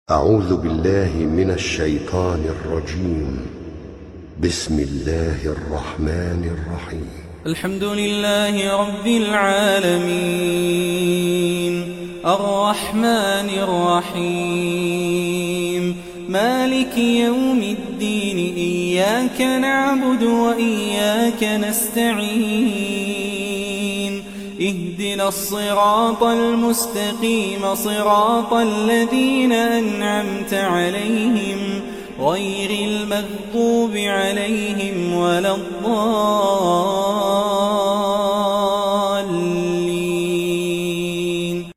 أعوذ بالله من الشيطان الرجيم. بسم الله الرحمن الرحيم. الحمد لله رب العالمين الرحمن الرحيم مالك يوم الدين إياك نعبد وإياك نستعين اهدنا الصراط المستقيم صراط الذين أنعمت عليهم غير المغضوب عليهم ولا الضالين.